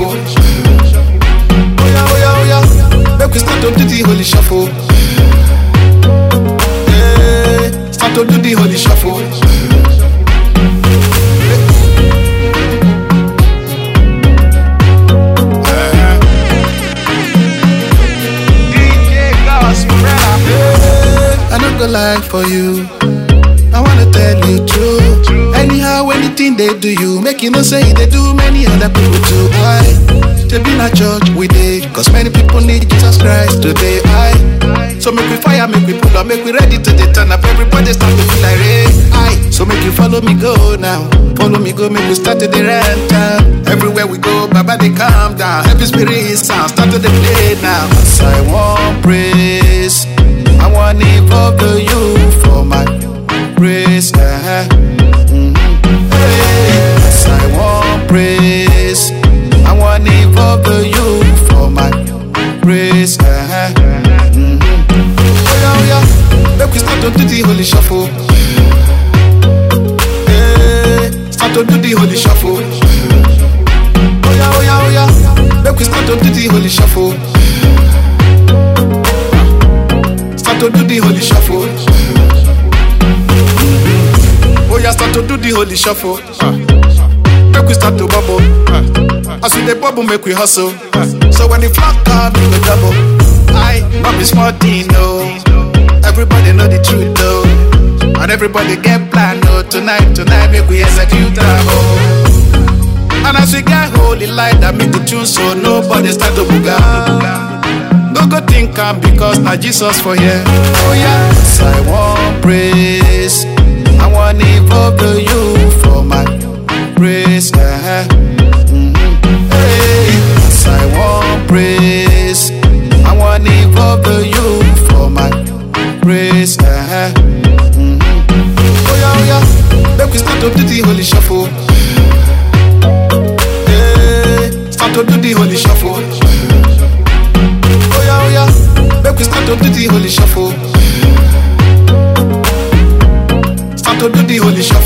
shuffle. Oh yeah, oh yeah, oh yeah. Make we start to do the holy shuffle. Yeah, start to do the holy shuffle. I don't go lie for you. I wanna tell you true. Anyhow, anything they do you, make you know say they do many other people too. They be not church we dey, cause many people need Jesus Christ today. So make we fire, make we pull up, make we ready to the turn up. Everybody start to feel like rain. So make you follow me go now. Follow me go, make we start to the rent time. Everywhere we go, Baba they calm down. Happy spirit sound, start to the play now. As I want praise, I want to invoke you for my praise. Hey, as I want praise, I want to invoke you for my praise. Oh yeah, oh yeah. Make we start to do the holy shuffle. Hey, start to do the holy shuffle. Oh yeah, oh yeah, oh yeah. Make we start to do the holy shuffle. Start to do the holy shuffle. Oh yeah, start to do the holy shuffle. Make we start to bubble. As we dey bubble, make we hustle. So when the flock come, we go double. Not be small thing, no. Everybody know the truth, though. And everybody get plan, no. Tonight, make we execute that, oh. And as we get holy light, that make the tune so nobody start to booga. No go think I'm because now Jesus for here. Oh yeah, so I want praise. I want to invoke you for my praise. Hey, so I want praise. I want to invoke you for my praise. Oh yeah, oh yeah. Make we start to do the holy shuffle. Start to do the holy shuffle. Oh yeah, make we start to do the holy shuffle. Start to do the holy shuffle.